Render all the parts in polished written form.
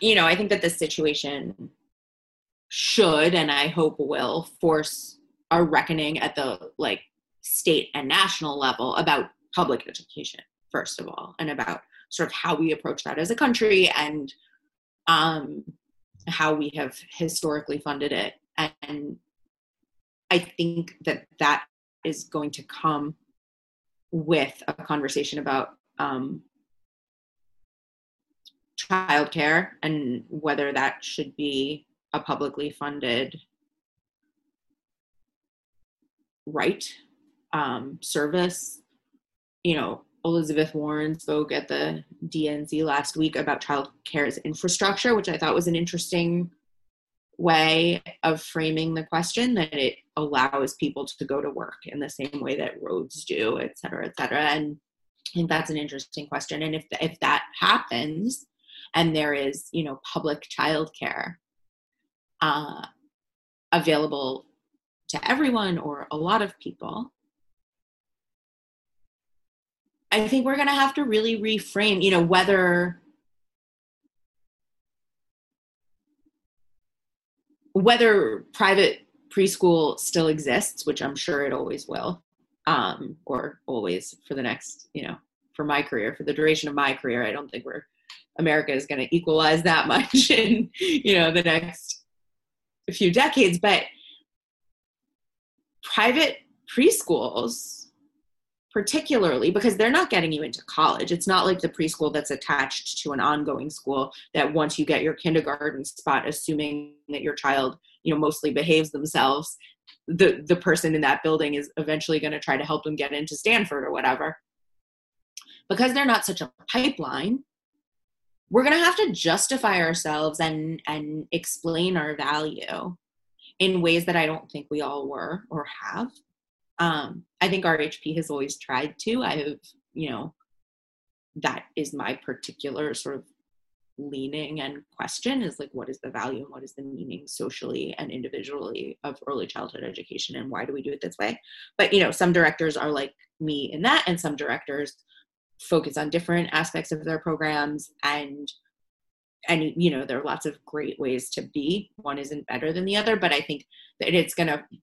I think that this situation should, and I hope will, force a reckoning at the like state and national level about public education, first of all, and about sort of how we approach that as a country, and how we have historically funded it. And I think that that is going to come with a conversation about childcare and whether that should be a publicly funded right, service. Elizabeth Warren spoke at the DNC last week about childcare as infrastructure, which I thought was an interesting way of framing the question, that it allows people to go to work in the same way that roads do, et cetera, et cetera. And I think that's an interesting question. And if that happens and there is, public childcare available to everyone or a lot of people, I think we're going to have to really reframe, whether private preschool still exists, which I'm sure it always will, or always for the next, for my career, for the duration of my career. I don't think America is going to equalize that much in, the next few decades. But private preschools, particularly because they're not getting you into college. It's not like the preschool that's attached to an ongoing school that once you get your kindergarten spot, assuming that your child, mostly behaves themselves, the person in that building is eventually going to try to help them get into Stanford or whatever. Because they're not such a pipeline, we're going to have to justify ourselves and explain our value in ways that I don't think we all were or have. I think RHP has always tried to. I have, that is my particular sort of leaning and question, is like, what is the value and what is the meaning socially and individually of early childhood education, and why do we do it this way? But, some directors are like me in that, and some directors focus on different aspects of their programs, and there are lots of great ways to be. One isn't better than the other, but I think that it's going to,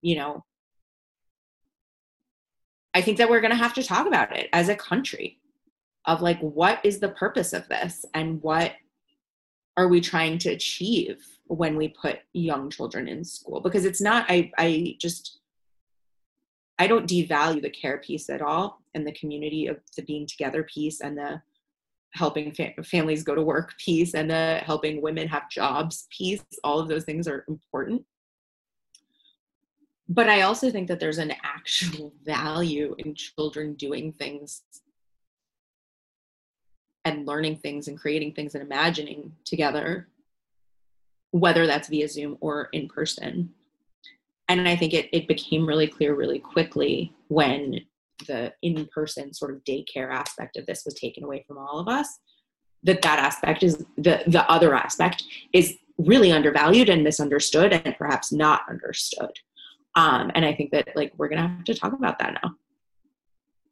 I think that we're going to have to talk about it as a country, of like, what is the purpose of this, and what are we trying to achieve when we put young children in school? Because it's not, I don't devalue the care piece at all, and the community of the being together piece, and the helping families go to work piece, and the helping women have jobs piece. All of those things are important. But I also think that there's an actual value in children doing things and learning things and creating things and imagining together, whether that's via Zoom or in person. And I think it became really clear really quickly when the in-person sort of daycare aspect of this was taken away from all of us, that aspect is the other aspect is really undervalued and misunderstood, and perhaps not understood. And I think that like we're gonna have to talk about that now.